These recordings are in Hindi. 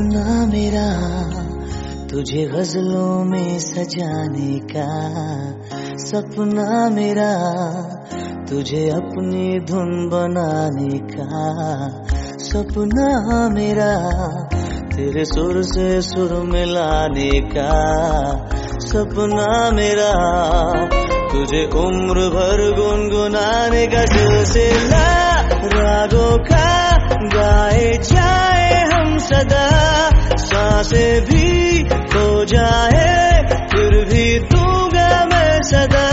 सपना मेरा तुझे गजलों में सजाने का, सपना मेरा तुझे अपनी धुन बनाने का, सपना मेरा तेरे सुर से सुर मिलाने का, सपना मेरा तुझे उम्र भर गुनगुनाने का। सिलसिला रागों का गाए जाए हम सदा, सांसें भी खो जाए फिर भी दूंगा मैं सदा।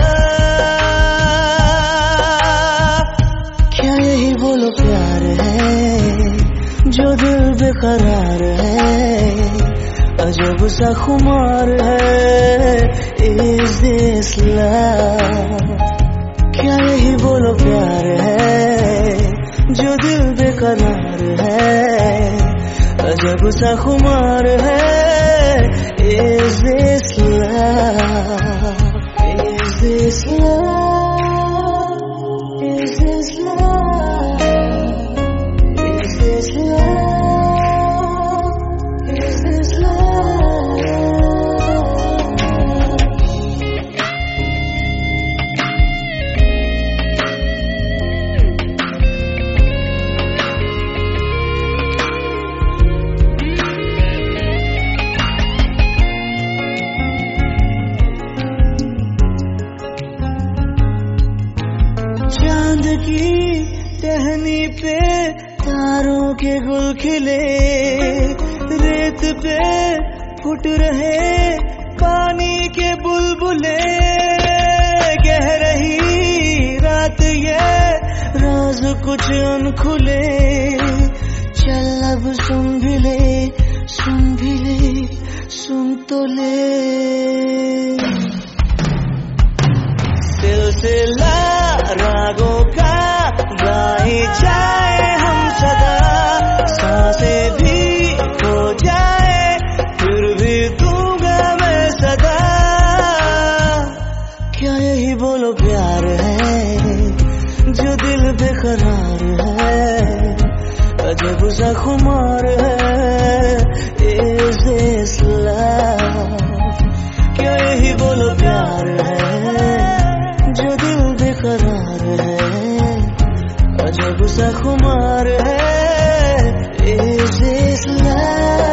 क्या यही बोलो प्यार है जो दिल बेकरार है, अजब सा खुमार है इस दिस लव। क्या यही बोलो प्यार है जो दिल बेकरार है, अजब सा खुमार है is this love, is this love, is this love, is this love, is this love. चांद की टहनी पे तारों के गुल खिले, रेत पे फुट रहे पानी के बुलबुले, कह रही रात ये राज कुछ अनखुले, चल अब सुन भी ले, सुन भी ले, सुन तो ले। सिलसिला रागों का गाए जाए हम सदा, सांसें भी खो जाए फिर भी दूंगा मैं सदा। क्या यही बोलो प्यार है जो दिल बेकरार है, अजब सा खुमार है इस दिस लव। क्या यही बोलो प्यार है जो दिल बेकरार है, अजब सा खुमार है इस दिस लव।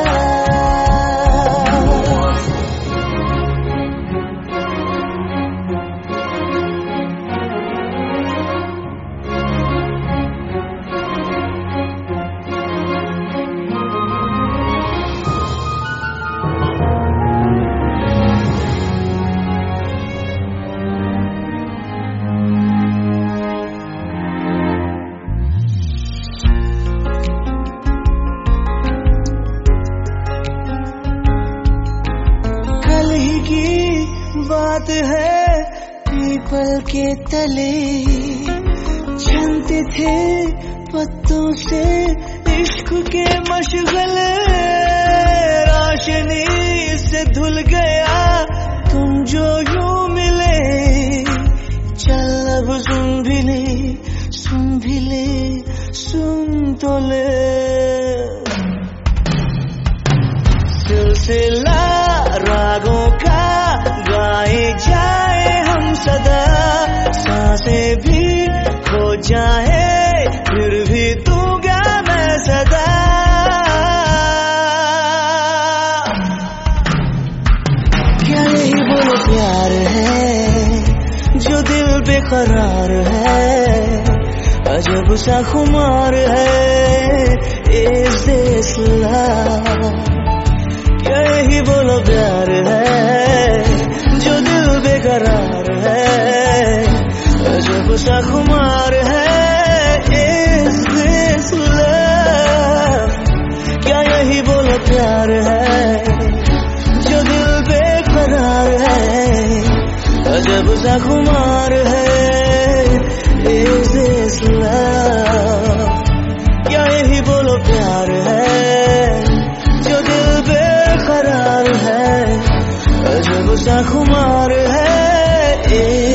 बात है पीपल के तले, छनते थे पत्तों से इश्क के मशगले, रोशनी से धुल गया तुम जो यूं मिले, चल अब सुन भी ले, सुन भी ले, सुन तो ले। सिलसिला रागों का गाए जाए हम सदा, सांसें भी खो जाए फिर भी दूंगा मैं सदा। क्या यही बोलो प्यार है जो दिल बेकरार है, अजब सा खुमार है इस दिस लव। क्या यही बोलो प्यार है जो दिल बेकरार है, अजब सा खुमार है इस दिस लव। क्या यही बोलो प्यार है जो दिल बेकरार है, अजब सा खुमार है इस दिस लव। क्या यही बोलो प्यार है जो दिल बेकरार है, अजब सा खुमार है।